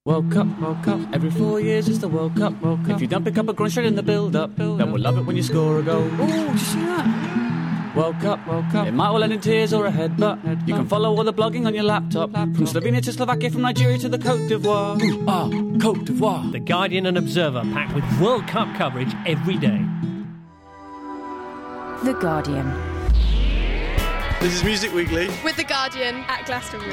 World Cup, every 4 years it's the World Cup. If you don't pick up a ground straight in the build-up, then we'll love it when you score a goal. Ooh, did you see that? World Cup, it might well end in tears or a headbutt. You can follow all the blogging on your laptop, from Slovenia to Slovakia, from Nigeria to the Côte d'Ivoire. Côte d'Ivoire. The Guardian and Observer packed with World Cup coverage every day. The Guardian. This is Music Weekly with The Guardian at Glastonbury.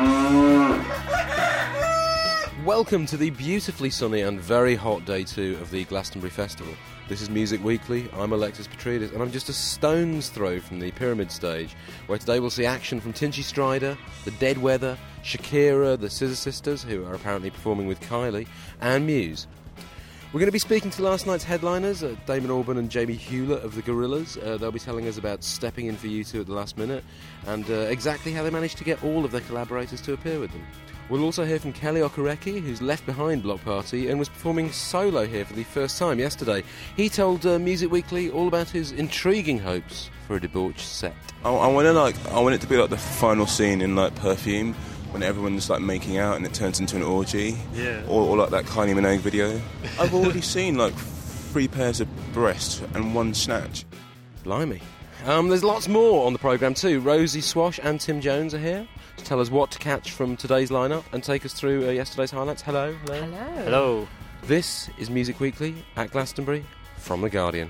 Welcome to the beautifully sunny and very hot day 2 of the Glastonbury Festival. This is Music Weekly, I'm Alexis Petridis, and I'm just a stone's throw from the Pyramid stage, where today we'll see action from Tinchy Stryder, The Dead Weather, Shakira, the Scissor Sisters, who are apparently performing with Kylie, and Muse. We're going to be speaking to last night's headliners, Damon Albarn and Jamie Hewlett of the Gorillaz. They'll be telling us about stepping in for U2 at the last minute, and exactly how they managed to get all of their collaborators to appear with them. We'll also hear from Kelly Okereke, who's left behind Bloc Party and was performing solo here for the first time yesterday. He told Music Weekly all about his intriguing hopes for a debauched set. I want it to be like the final scene in like Perfume, when everyone's like making out and it turns into an orgy. Yeah. Or like that Kylie Minogue video. I've already seen like 3 pairs of breasts and 1 snatch. Blimey. There's lots more on the programme too. Rosie Swash and Tim Jones are here to tell us what to catch from today's lineup and take us through yesterday's highlights. Hello. Hello. This is Music Weekly at Glastonbury from The Guardian.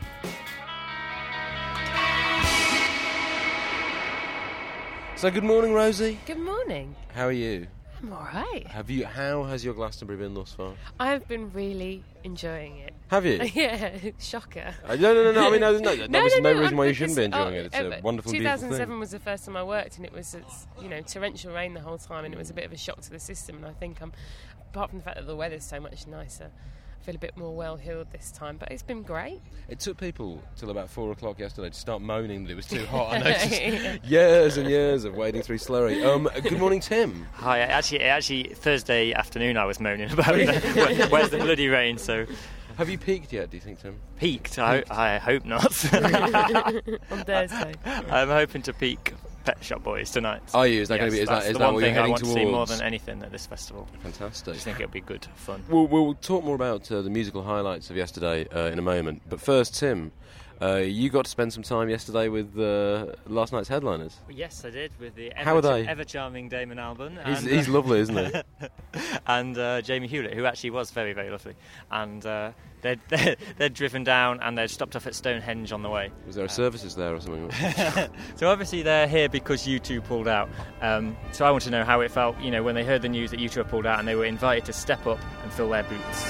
So good morning, Rosie. Good morning. How are you? I'm all right. How has your Glastonbury been thus far? I've been really enjoying it. Have you? Yeah, shocker. No. I mean, there's no reason why you shouldn't be enjoying it. It's a wonderful, beautiful thing. 2007 was the first time I worked, and it was torrential rain the whole time, and it was a bit of a shock to the system. And I think apart from the fact that the weather's so much nicer, I feel a bit more well-heeled this time, but it's been great. It took people till about 4 o'clock yesterday to start moaning that it was too hot. I noticed years and years of wading through slurry. Good morning, Tim. Hi. Actually, Thursday afternoon I was moaning about where's the bloody rain. So, have you peaked yet? Do you think, Tim? Peaked? I hope not. On Thursday. I'm hoping to peak Pet Shop Boys tonight. Are you? Is that going to be? Is that what you're heading towards? I want to see more than anything at this festival. Fantastic. I just think it'll be good fun. We'll talk more about the musical highlights of yesterday in a moment. But first, Tim, you got to spend some time yesterday with last night's headliners. Yes, I did, with the ever-charming Damon Albarn. He's lovely, isn't he? And Jamie Hewlett, who actually was very, very lovely. And they'd driven down and they'd stopped off at Stonehenge on the way. Was there a services there or something? So obviously they're here because U2 pulled out. So I want to know how it felt, when they heard the news that U2 had pulled out and they were invited to step up and fill their boots.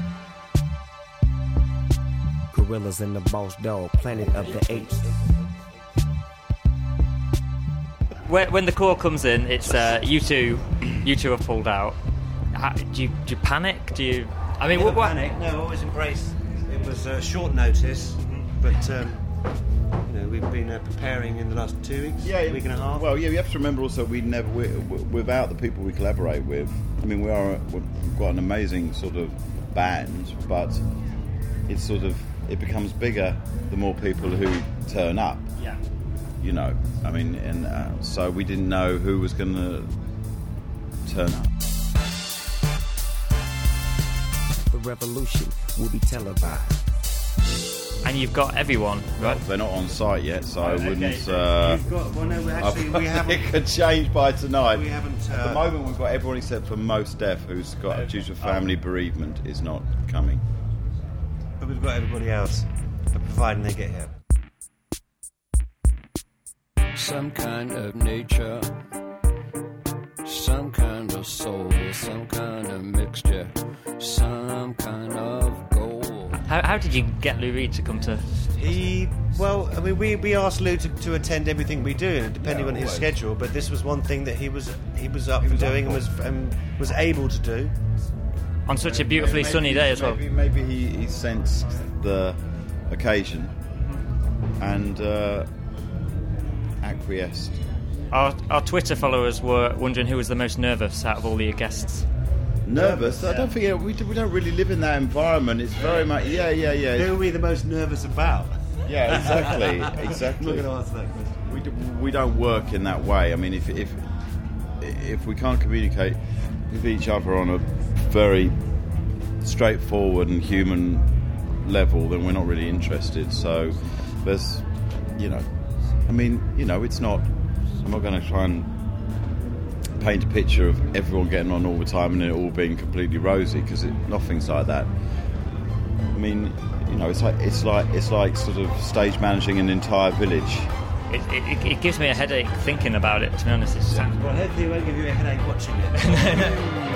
Gorillas in the Boss Dog, Planet of the Apes. When the call comes in, it's U2 have pulled out. Do you panic? What panic? No, always embrace. It was short notice, but we've been preparing in the last 2 weeks, week and a half. Well, you have to remember also without the people we collaborate with. I mean, we've got an amazing sort of band, but it becomes bigger the more people who turn up. Yeah. So we didn't know who was going to turn up. The revolution will be televised. And you've got everyone, right? They're not on site yet, so I wouldn't... we haven't... It could change by tonight. We haven't... At the moment, we've got everyone except for Mos Def, who's got, due to family bereavement, is not coming. But we've got everybody else, providing they get here. Some kind of nature, some kind of soul, some kind of mixture, some kind of gold. How did you get Lou Reed to come to... We asked Lou to attend everything we do, depending on his schedule, but this was one thing that he was up for doing and was able to do. On such a beautifully sunny day as well. Maybe he sensed the occasion and acquiesced. Our Twitter followers were wondering who was the most nervous out of all the guests. Nervous? I don't think we don't really live in that environment. It's very much Who are we the most nervous about? Yeah, exactly. I'm not going to answer that question. We don't work in that way. I mean, if we can't communicate with each other on a very straightforward and human level, then we're not really interested. So there's, it's not. I'm not going to try and paint a picture of everyone getting on all the time and it all being completely rosy, because nothing's like that. I mean, it's like sort of stage managing an entire village. It gives me a headache thinking about it, to be honest. Well, hopefully it won't give you a headache watching it.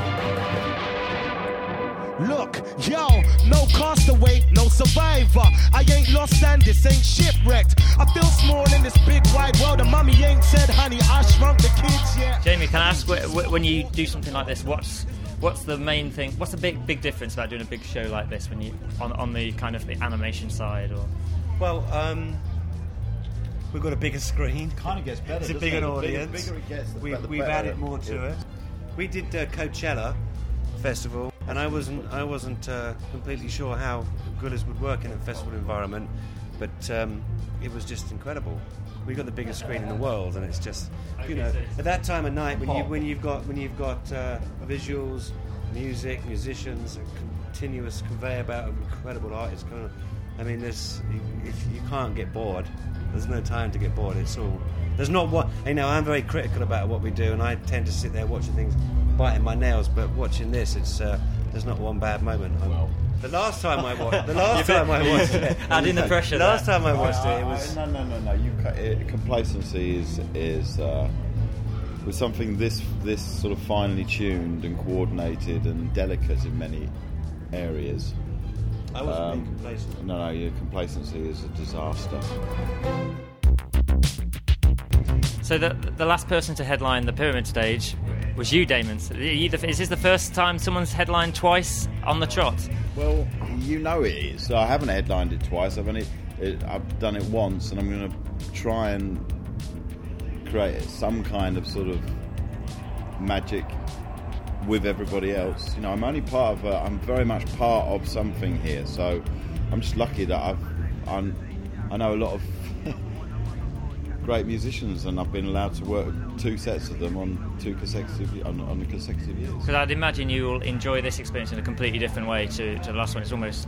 Look, yo, no castaway, no survivor. I ain't lost and this ain't shipwrecked. I feel small in this big wide world, and mommy ain't said, honey, I shrunk the kids yet. Jamie, can I ask, when you do something like this, what's the main thing? What's the big difference about doing a big show like this when you on the kind of the animation side? Or well, we've got a bigger screen. Kind of gets better. It's a bigger audience. The bigger it gets, we've added more to it. We did Coachella Festival, and I wasn't completely sure how Gorillaz would work in a festival environment, but it was just incredible. We got the biggest screen in the world, and it's just at that time of night when you've got visuals, music, musicians, a continuous conveyor belt of incredible artists. You can't get bored. There's no time to get bored. It's all. There's not what I'm very critical about what we do, and I tend to sit there watching things, biting my nails. But watching this, it's there's not one bad moment. The last time I watched it, adding the pressure. Last time I watched it was no. Complacency is with something this sort of finely tuned and coordinated and delicate in many areas. I wasn't being complacent. No, your complacency is a disaster. So the last person to headline the Pyramid stage was you, Damon. Is this the first time someone's headlined twice on the trot? Well, it is. So I haven't headlined it twice. I've done it once, and I'm going to try and create some kind of sort of magic with everybody else. I'm only part of. I'm very much part of something here. So I'm just lucky that I know a lot of great musicians, and I've been allowed to work 2 sets of them on the consecutive years. Because I'd imagine you'll enjoy this experience in a completely different way to the last one. It's almost,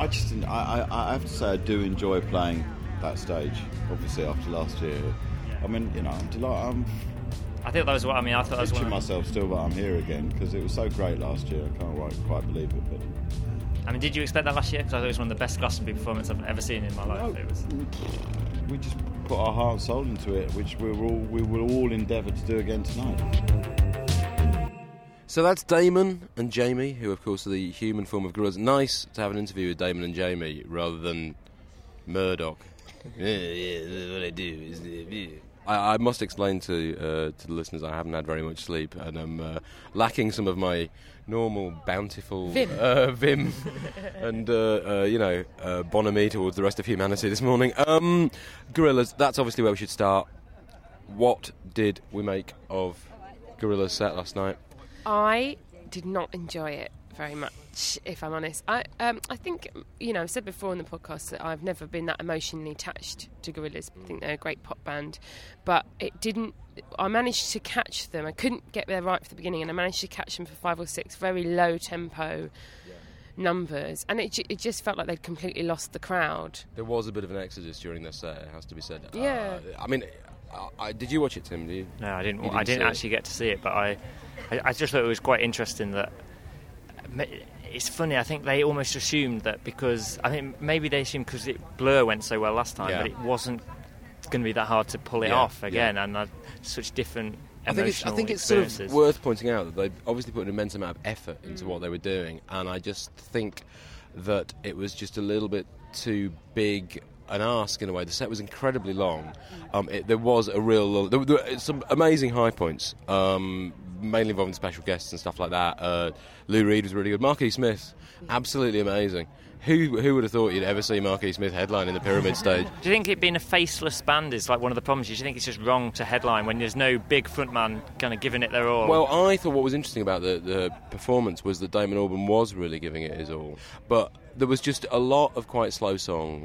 I have to say I do enjoy playing that stage. Obviously, after last year, I'm delighted. I think that was what I mean. I thought I was picturing myself still that I'm here again, because it was so great last year. I can't quite believe it. But did you expect that last year? Because I thought it was one of the best Glastonbury performances I've ever seen in my life. We just put our heart and soul into it, which we will all endeavour to do again tonight. So that's Damon and Jamie, who of course are the human form of Gorillaz. Nice to have an interview with Damon and Jamie rather than Murdoch. What I do. I must explain to the listeners I haven't had very much sleep, and I'm lacking some of my normal bountiful vim and bonhomie towards the rest of humanity this morning. Gorillaz, that's obviously where we should start. What did we make of Gorillaz' set last night? I did not enjoy it very much, if I'm honest. I think, I've said before in the podcast that I've never been that emotionally attached to Gorillaz. I think they're a great pop band, but I managed to catch them. I couldn't get there right from the beginning, and I managed to catch them for 5 or 6 very low tempo numbers, and it just felt like they'd completely lost the crowd. There was a bit of an exodus during their set, it has to be said. Yeah. Did you watch it, Tim? Did you? No, I didn't. I didn't actually get to see it, but I just thought it was quite interesting that. It's funny, I think they almost assumed that because... I think maybe they assumed because Blur went so well last time, but it wasn't going to be that hard to pull it off again, and such different emotional I think it's sort of worth pointing out that they obviously put an immense amount of effort into what they were doing, and I just think that it was just a little bit too big an ask in a way. The set was incredibly long. There was a real... There were some amazing high points, mainly involving special guests and stuff like that. Lou Reed was really good. Marquis Smith, absolutely amazing. Who would have thought you'd ever see Marquis Smith headline in the Pyramid stage? Do you think it being a faceless band is like one of the problems? Do you think it's just wrong to headline when there's no big frontman kind of giving it their all? Well, I thought what was interesting about the performance was that Damon Albarn was really giving it his all. But there was just a lot of quite slow songs.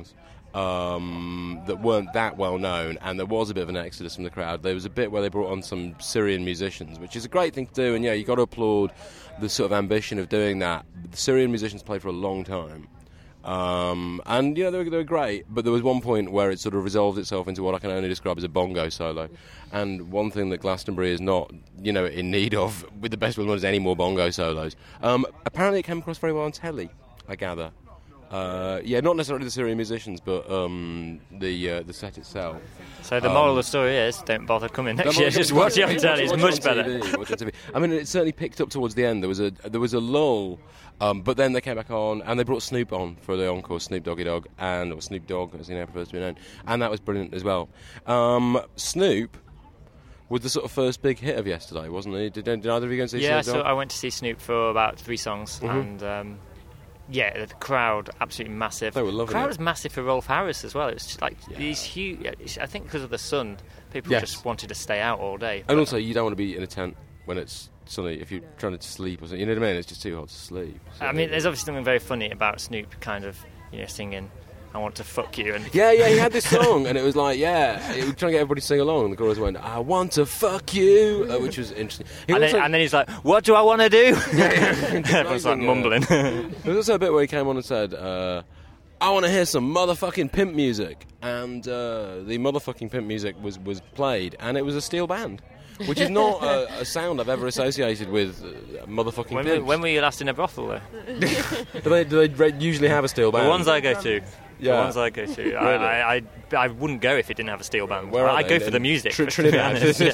that weren't that well known, and there was a bit of an exodus from the crowd. There was a bit where they brought on some Syrian musicians, which is a great thing to do, and yeah, you got to applaud the sort of ambition of doing that. The Syrian musicians played for a long time. And they were great, but there was one point where it sort of resolved itself into what I can only describe as a bongo solo. And one thing that Glastonbury is not, in need of, with the best will, is any more bongo solos. Apparently, it came across very well on telly, I gather. Not necessarily the Syrian musicians, but the set itself. So the moral of the story is, don't bother coming next year. Just watch it on telly. It's much better. I mean, it certainly picked up towards the end. There was a lull, but then they came back on, and they brought Snoop on for the encore, Snoop Doggy Dogg, or Snoop Dogg, as he now prefers to be known, and that was brilliant as well. Snoop was the sort of first big hit of yesterday, wasn't he? Did either of you go and see Snoop Dogg? Yeah, so I went to see Snoop for about 3 songs, and... the crowd absolutely massive. They were loving it. The crowd it. was massive for Rolf Harris as well. It was just like these huge. I think because of the sun, people just wanted to stay out all day. And also, you don't want to be in a tent when it's sunny if you're trying to sleep or something. You know what I mean? It's just too hot to sleep. So. I mean, there's obviously something very funny about Snoop, kind of, singing "I want to fuck you." And he had this song, and it was like, it was trying to get everybody to sing along, and the chorus went, "I want to fuck you," which was interesting. And then he's like, "What do I want to do?" Everyone's like mumbling. There was also a bit where he came on and said, "I want to hear some motherfucking pimp music," and the motherfucking pimp music was played, and it was a steel band. Which is not a sound I've ever associated with motherfucking pimps. When were you last in a brothel, though? do they usually have a steel band? The ones I go to. Yeah. The ones I go to. Really? I wouldn't go if it didn't have a steel band. Where I'd go for the music. Trinidad.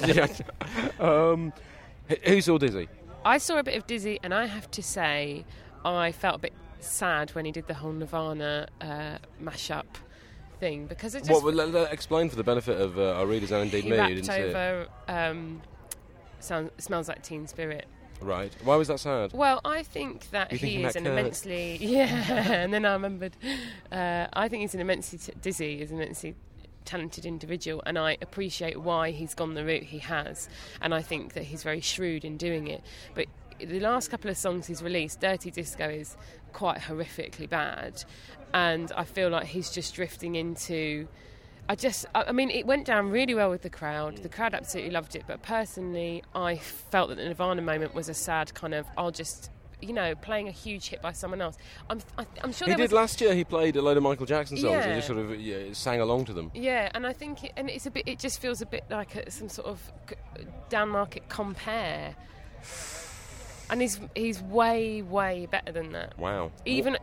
Who saw Dizzy? I saw a bit of Dizzy, and I have to say, I felt a bit sad when he did the whole Nirvana mashup thing, because it just... explain for the benefit of our readers and indeed me who didn't see it. He rapped over Smells Like Teen Spirit. Right. Why was that sad? Well, I think that he is an immensely... Yeah, and then I remembered. I think he's an immensely... Dizzy is an immensely talented individual, and I appreciate why he's gone the route he has, and I think that he's very shrewd in doing it. But the last couple of songs he's released, Dirty Disco is quite horrifically bad, and I feel like he's just drifting into... I mean, it went down really well with the crowd. The crowd absolutely loved it, but personally, I felt that the Nirvana moment was a sad kind of, playing a huge hit by someone else. I'm sure he did last year. He played a load of Michael Jackson songs and just sort of sang along to them. Yeah, and I think it's a bit. It just feels a bit like some sort of down market compare. And he's way better than that. Wow. Even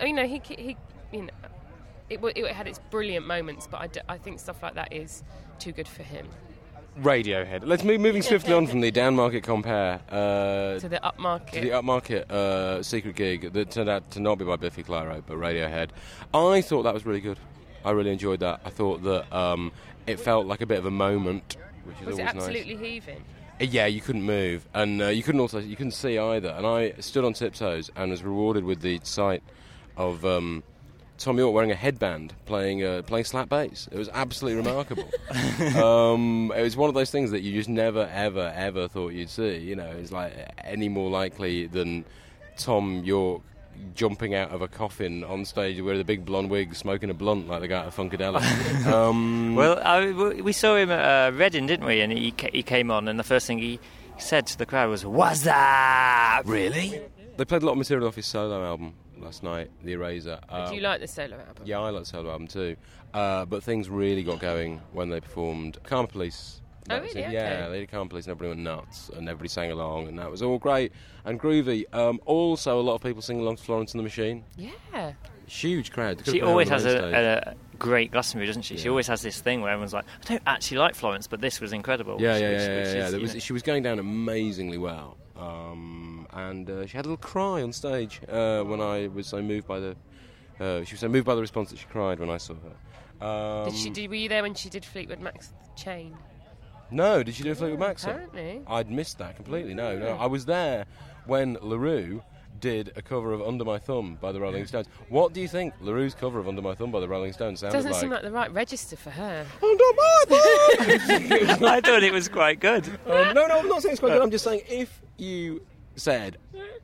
it had its brilliant moments, but I think stuff like that is too good for him. Radiohead. Let's moving swiftly on from the down market compare to the upmarket secret gig that turned out to not be by Biffy Clyro but Radiohead. I thought that was really good. I really enjoyed that. I thought that it felt like a bit of a moment, which is always nice. Was it absolutely heaving? Yeah, you couldn't move, and you couldn't see either. And I stood on tiptoes and was rewarded with the sight of Tom York wearing a headband, playing slap bass. It was absolutely remarkable. It was one of those things that you just never, ever, ever thought you'd see. It's like any more likely than Tom York jumping out of a coffin on stage with a big blonde wig, smoking a blunt like the guy at Funkadelic. We saw him at Reading, didn't we? And he came on, and the first thing he said to the crowd was, "What's that?" Really? They played a lot of material off his solo album last night, The Eraser. Do you like the solo album? Yeah, I like the solo album too. But things really got going when they performed Karma Police. Oh, really? Okay. Yeah, they did Karma Police and everybody went nuts and everybody sang along and that was all great and groovy. Also, a lot of people singing along to Florence and the Machine. Yeah. Huge crowd. She always has a great Glastonbury, doesn't she? Yeah. She always has this thing where everyone's like, I don't actually like Florence, but this was incredible. She was going down amazingly well. And she had a little cry on stage when I was so moved by the... she was so moved by the response that she cried when I saw her. Were you there when she did Fleetwood Mac's Chain? No, did she do Fleetwood Mac? Apparently. I'd missed that completely. No. I was there when LaRue did a cover of Under My Thumb by the Rolling Stones. What do you think LaRue's cover of Under My Thumb by the Rolling Stones sounded like? Doesn't seem like the right register for her. Under my thumb! I thought it was quite good. No, I'm not saying it's quite good. I'm just saying if you said,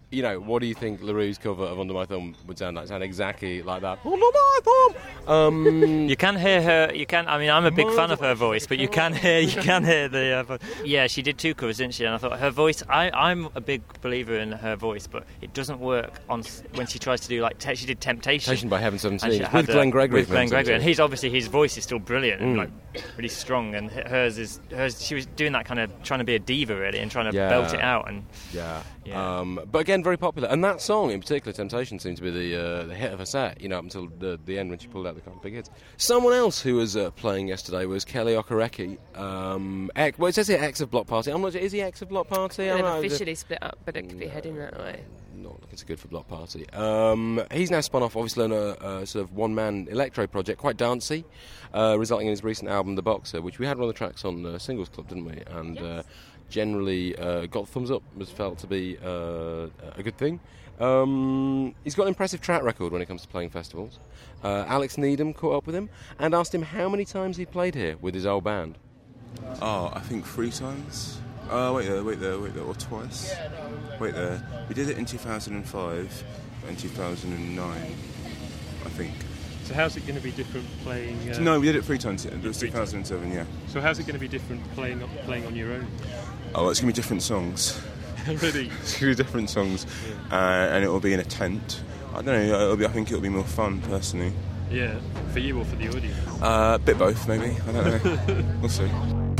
you know, what do you think LaRue's cover of Under My Thumb would sound like? Sound exactly like that. Under My Thumb. You can hear her. You can. I mean, I'm a big fan of her voice, but you can hear the. Yeah, she did 2 covers, didn't she? And I thought her voice. I'm a big believer in her voice, but it doesn't work on when she tries to do like she did Temptation by Heaven 17 with Glenn Gregory. With Glenn Gregory, and he's obviously his voice is still brilliant and like really strong, and hers. She was doing that kind of trying to be a diva really and trying to belt it out and but again very popular, and that song in particular, Temptation, seemed to be the hit of her set, you know, up until the end when she pulled out the kind of big hits. Someone else who was playing yesterday was Kelly Okereke. Well, it says here ex of Block Party. I'm not sure, is he ex of Block Party? They've officially split up, but it could be heading that way. Not looking so good for Block Party. He's now spun off, obviously, on a sort of one-man electro project, quite dancey, resulting in his recent album, The Boxer, which we had one of the tracks on Singles Club, didn't we? And generally got thumbs up, was felt to be a good thing. He's got an impressive track record when it comes to playing festivals. Alex Needham caught up with him and asked him how many times he played here with his old band. Oh, I think 3 times. Wait there, or twice. Wait there. We did it in 2005 and 2009, I think. So how's it going to be different playing... No, we did it 3 times. It was 2007, yeah. So how's it going to be different playing on your own? Oh, it's going to be different songs. Really? It's going to be different songs. Yeah. And it will be in a tent. I don't know, I think it'll be more fun, personally. Yeah, for you or for the audience? Bit both, maybe. I don't know. We'll see.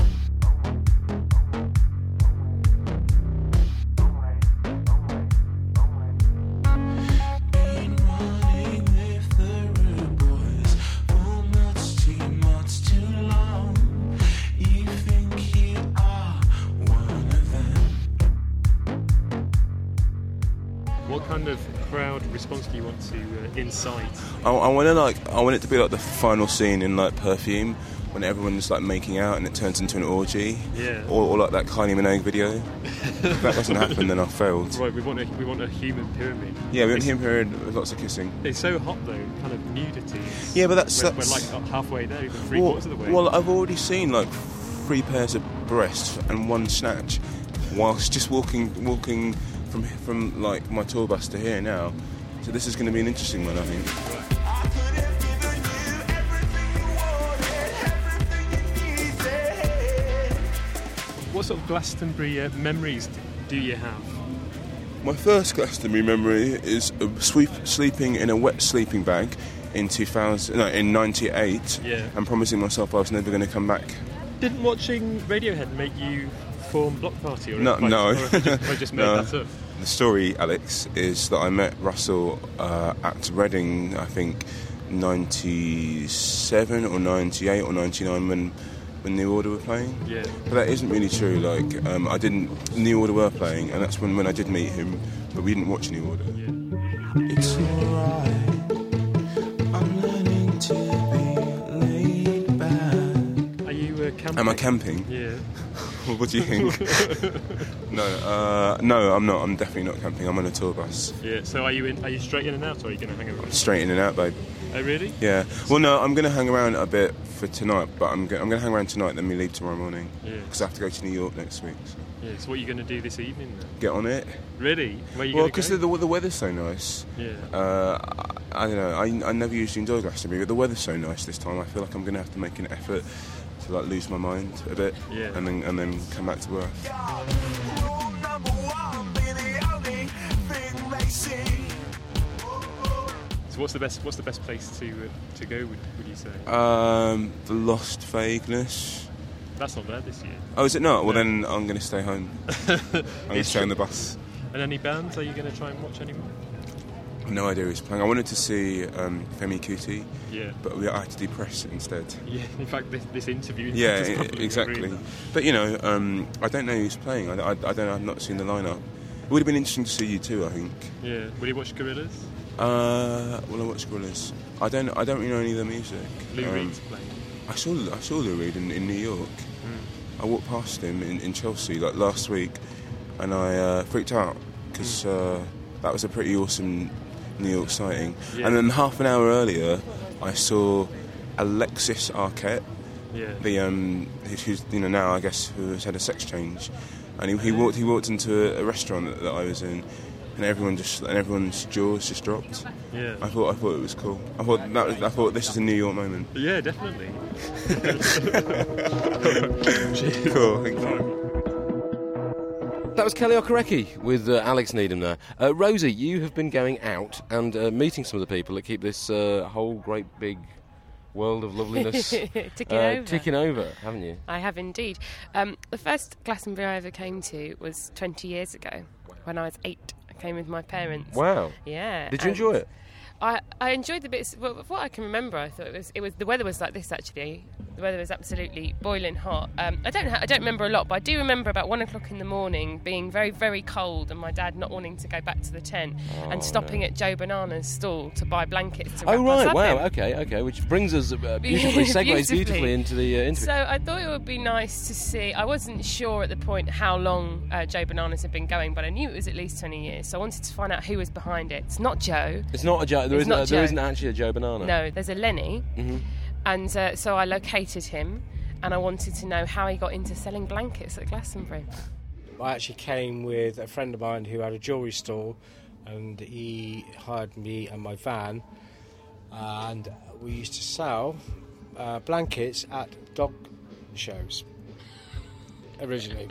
What kind of crowd response do you want to incite? I want it to be like the final scene in like Perfume, when everyone's like making out and it turns into an orgy. Yeah. Or like that Kylie Minogue video. If that doesn't happen, then I've failed. Right, we want a human pyramid. Yeah, we want a human pyramid with lots of kissing. It's so hot though, kind of nudity. Yeah, but we're like halfway there, even 3/4 of the way. Well, I've already seen like 3 pairs of breasts and 1 snatch, whilst just walking from like my tour bus to here now. So this is going to be an interesting one, I think. What sort of Glastonbury memories do you have? My first Glastonbury memory is sleeping in a wet sleeping bag in 98, and promising myself I was never going to come back. Didn't watching Radiohead make you form Block Party? Or No. I just made that up. The story, Alex, is that I met Russell at Reading, I think, 97 or 98 or 99 when New Order were playing. Yeah. But that isn't really true. Like, New Order were playing, and that's when I did meet him, but we didn't watch New Order. Yeah. It's alright. I'm learning to be laid back. Are you camping? Am I camping? Yeah. What do you think? No, I'm not. I'm definitely not camping. I'm on a tour bus. Yeah. So are you straight in and out, or are you going to hang around? Straight in and out, babe. Oh, really? Yeah. Well, no, I'm going to hang around a bit for tonight, but I'm going to hang around tonight, then we leave tomorrow morning. Yeah. Because I have to go to New York next week. So. Yeah. So what are you going to do this evening then? Get on it. Really? Where are you well, going to go? because the weather's so nice. Yeah. I don't know. I never usually enjoy Glastonbury, but the weather's so nice this time. I feel like I'm going to have to make an effort to like lose my mind a bit, and then come back to earth. So what's the best place to go? Would you say? The Lost Vagueness. That's not there this year. Oh, is it not? Well, then I'm going to stay home. I'm going to stay on the bus. And any bands? Are you going to try and watch any more? No idea who's playing. I wanted to see Femi Kuti, but I had to do press instead. Yeah, in fact, this interview. Yeah, exactly. But I don't know who's playing. I don't know. I've not seen the lineup. It would have been interesting to see you too, I think. Yeah. Will you watch Gorillaz? Will I watch Gorillaz? I don't really know any of their music. Lou Reed's playing. I saw Lou Reed in New York. I walked past him in Chelsea like last week, and I freaked out because that was a pretty awesome New York sighting. Yeah. And then half an hour earlier, I saw Alexis Arquette, who's now I guess who has had a sex change, and he walked into a restaurant that I was in. and everyone's jaws just dropped. Yeah. I thought it was cool. I thought this was a New York moment. Yeah, definitely. Cool, thank you. That was Kelly Okereke with Alex Needham there. Rosie, you have been going out and meeting some of the people that keep this whole great big world of loveliness ticking over, haven't you? I have indeed. The first Glastonbury I ever came to was 20 years ago, when I was 8. I came with my parents. Wow. Yeah. Did you enjoy it? I enjoyed the bits. Well, what I can remember, I thought it was the weather was like this actually. The weather was absolutely boiling hot. I don't remember a lot, but I do remember about 1 o'clock in the morning being very, very cold, and my dad not wanting to go back to the tent and stopping at Joe Banana's stall to buy blankets to wrap us up in. Okay. Which brings us segues beautifully into the interview. So I thought it would be nice to see. I wasn't sure at the point how long Joe Bananas had been going, but I knew it was at least 20 years. So I wanted to find out who was behind it. It's not Joe. It's not a Joe. There isn't actually a Joe Banana. No, there's a Lenny. Mm-hmm. And so I located him, and I wanted to know how he got into selling blankets at Glastonbury. I actually came with a friend of mine who had a jewellery store, and he hired me and my van, and we used to sell blankets at dog shows originally.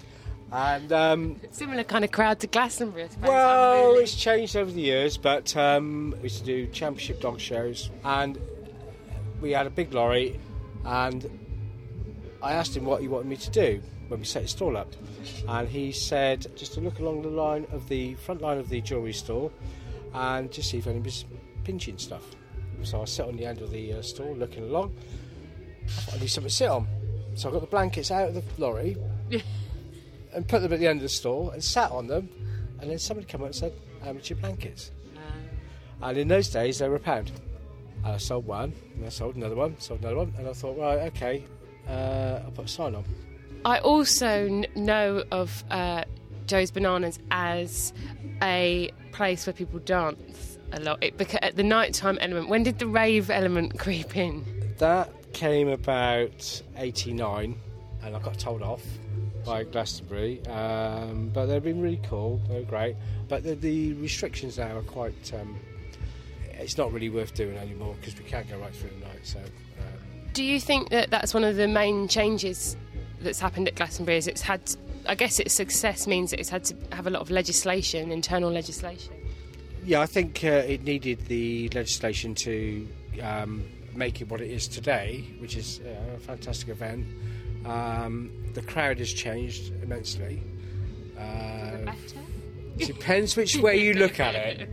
And similar kind of crowd to Glastonbury, I suppose. Well, it's changed over the years, but we used to do championship dog shows, and we had a big lorry, and I asked him what he wanted me to do when we set his stall up, and he said just to look along the front line of the jewellery store and just see if anyone was pinching stuff. So I sat on the end of the stall looking along. I thought I need something to sit on, so I got the blankets out of the lorry and put them at the end of the stall and sat on them, and then somebody came up and said, "How much are your blankets?" And in those days they were £1. And I sold one, and I sold another one, and I thought, right, okay, I'll put a sign on. I also know of Joe's Bananas as a place where people dance a lot. At the nighttime element, when did the rave element creep in? That came about 89, and I got told off by Glastonbury, but they've been really cool, they were great. But the restrictions now are quite... it's not really worth doing anymore because we can't go right through the night. So, do you think that that's one of the main changes that's happened at Glastonbury? Is it's had, I guess, its success means that it's had to have a lot of legislation, internal legislation. Yeah, I think it needed the legislation to make it what it is today, which is a fantastic event. The crowd has changed immensely. Depends which way you look at it.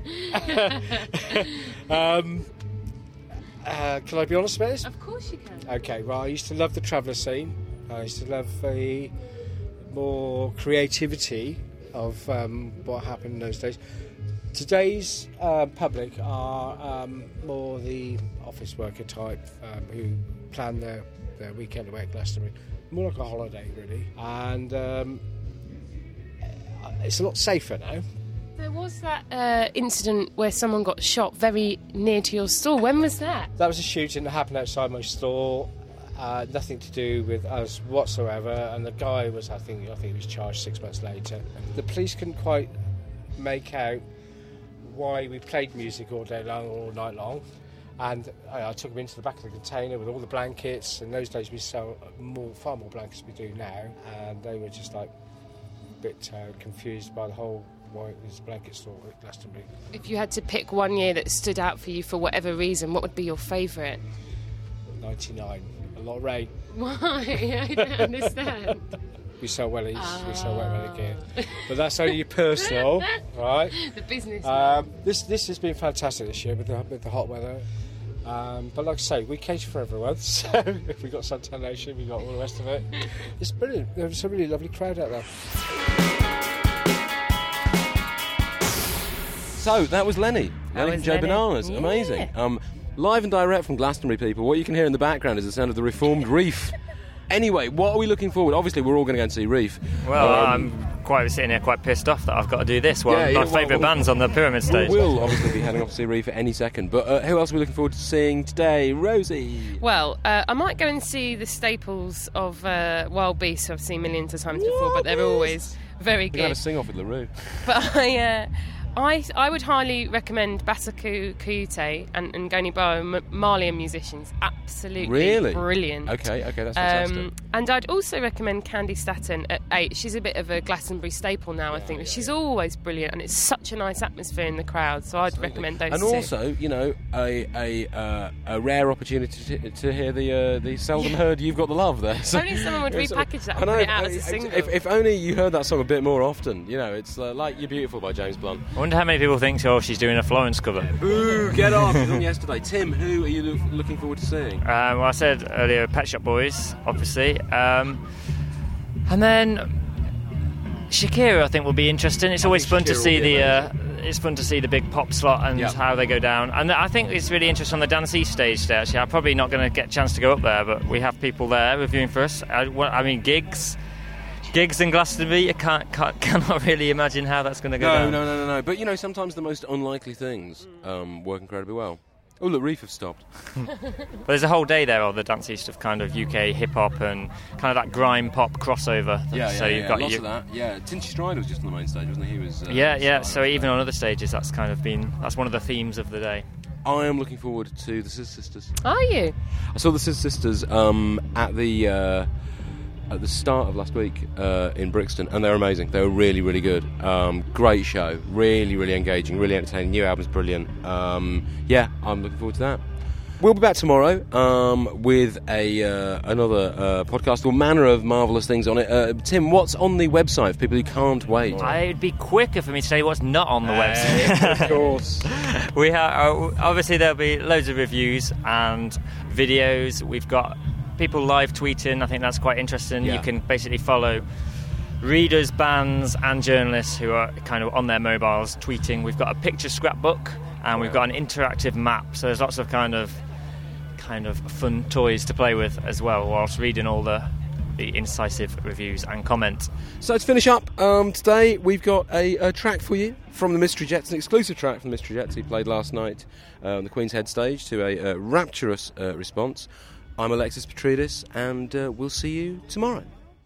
Can I be honest about this? Of course you can. Okay, well, I used to love the traveller scene. I used to love the more creativity of what happened in those days. Today's public are more the office worker type who plan their weekend away at Glastonbury. More like a holiday, really. And it's a lot safer now. There was that incident where someone got shot very near to your store. When was that? That was a shooting that happened outside my store. Nothing to do with us whatsoever. And the guy was, I think he was charged 6 months later. The police couldn't quite make out why we played music all day long or all night long. And I took him into the back of the container with all the blankets. In those days we sell far more blankets than we do now. And they were just like a bit confused by the whole why it was a blanket store at Glastonbury. If you had to pick one year that stood out for you for whatever reason, what would be your favourite? 99. A lot of rain. Why? I don't understand. We sell wellies, we sell wet weather gear. But that's only personal, right? The business. This has been fantastic this year with the hot weather. But like I say, we cater for everyone. So if we got Suntan Nation, we got all the rest of it. It's brilliant. There was a really lovely crowd out there. So that was Lenny from Joe Bananas. Yeah. Amazing. Live and direct from Glastonbury, people. What you can hear in the background is the sound of the reformed Reef. Anyway, what are we looking forward? Obviously, we're all going to go and see Reef. Well, I'm sitting here quite pissed off that I've got to do this. One of my favourite bands on the Pyramid stage. We'll obviously be heading off to see Reef at any second. But who else are we looking forward to seeing today? Rosie. Well, I might go and see the staples of Wild Beasts. I've seen millions of times before, but they're always very We're good. going to sing off with LaRue. But I would highly recommend Basaku Kuyute and Goni Boa, Malian musicians. Absolutely Really? brilliant. Okay, that's fantastic. And I'd also recommend Candy Staton at 8. She's a bit of a Glastonbury staple now, I think. But she's always brilliant, and it's such a nice atmosphere in the crowd. So I'd recommend those And two. also, you know, a rare opportunity to hear the seldom heard "You've Got the Love" there. So, only someone would repackage that and I know, put it out as a single. If only you heard that song a bit more often. You know, it's like "You're Beautiful" by James Blunt. I wonder how many people think, oh, she's doing a Florence cover. Boo, get off. It was on yesterday. Tim, who are you looking forward to seeing? Well, I said earlier Pet Shop Boys, obviously. And then Shakira, I think, will be interesting. It's always fun to see the big pop slot and how they go down. And I think it's really interesting on the Dance East stage there, actually. I'm probably not going to get a chance to go up there, but we have people there reviewing for us. I mean, gigs in Glastonbury, you cannot really imagine how that's going to go down. No. But, you know, sometimes the most unlikely things work incredibly well. Oh, look, Reef have stopped. But there's a whole day there on the Dance East of kind of UK hip-hop and kind of that grime pop crossover. So you've got lots of that. Yeah, Tinchy Strider was just on the main stage, wasn't he? He was. So even on other stages, that's one of the themes of the day. I am looking forward to the Scissor Sisters. Are you? I saw the Scissor Sisters at the start of last week in Brixton, and they were amazing. They were really, really good. Great show, really, really engaging, really entertaining. New album's brilliant. I'm looking forward to that. We'll be back tomorrow with another podcast, all manner of marvellous things on it. Tim, what's on the website for people who can't wait? It'd be quicker for me to say what's not on the website. Of course. We have obviously there'll be loads of reviews and videos. We've got people live tweeting. I think that's quite interesting. You can basically follow readers, bands and journalists who are kind of on their mobiles tweeting. We've got a picture scrapbook and we've got an interactive map, so there's lots of kind of fun toys to play with as well whilst reading all the incisive reviews and comments. So to finish up today, we've got a track for you from the Mystery Jets, an exclusive track from the Mystery Jets. He played last night on the Queen's Head stage to a rapturous response. I'm Alexis Petridis, and we'll see you tomorrow.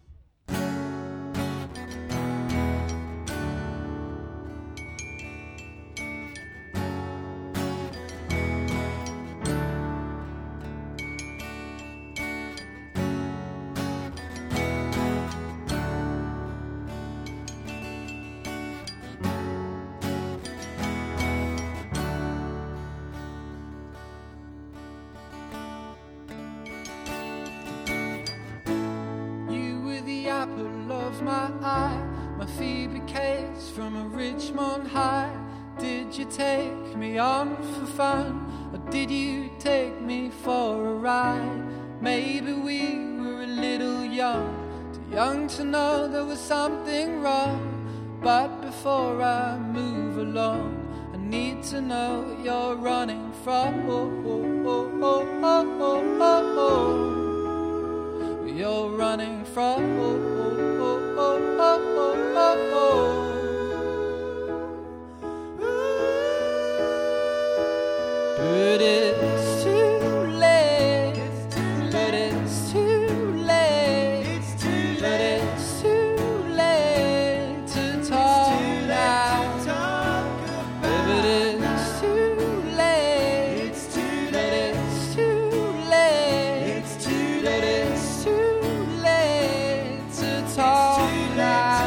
apple of my eye, my Phoebe Cates from a Richmond High. Did you take me on for fun, or did you take me for a ride? Maybe we were a little young, too young to know there was something wrong. But before I move along, I need to know you're running from you're running from But it's too late, but it's too late, but it's too late to talk now. But it's too late, but it's too late, but it's too late to talk now.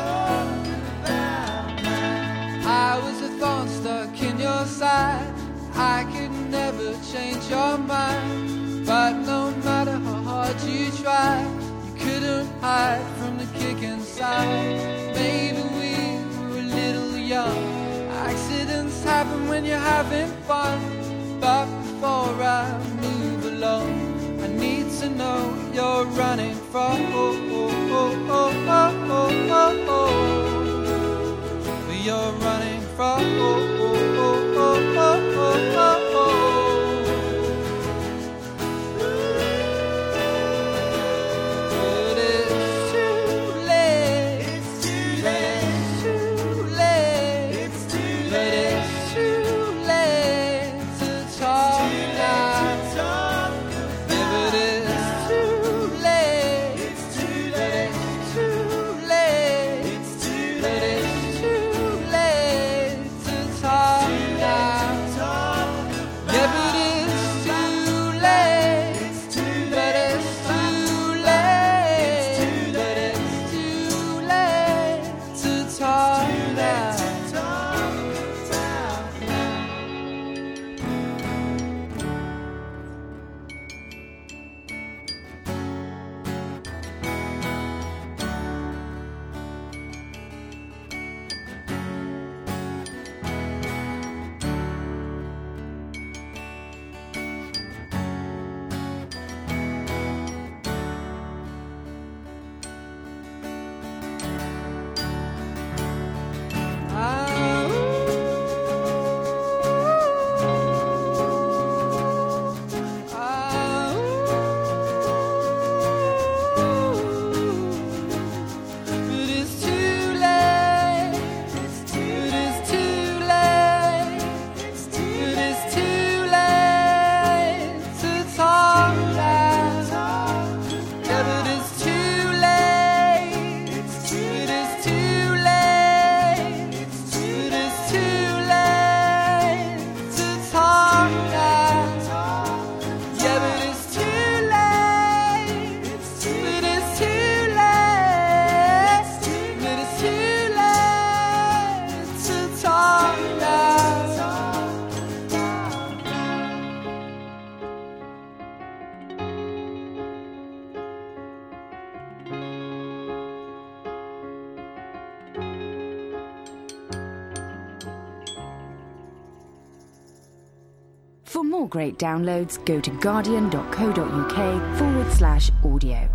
I was a thorn stuck in your side, I could never change your mind, but no matter how hard you try, you couldn't hide from the kick inside. Maybe we were a little young, accidents happen when you're having fun. But before I move along, I need to know you're running from you're running from But it's too late, but it's too late, but it's too late to talk now. But it's too late, but it's too late, but For more great downloads, go to guardian.co.uk/audio.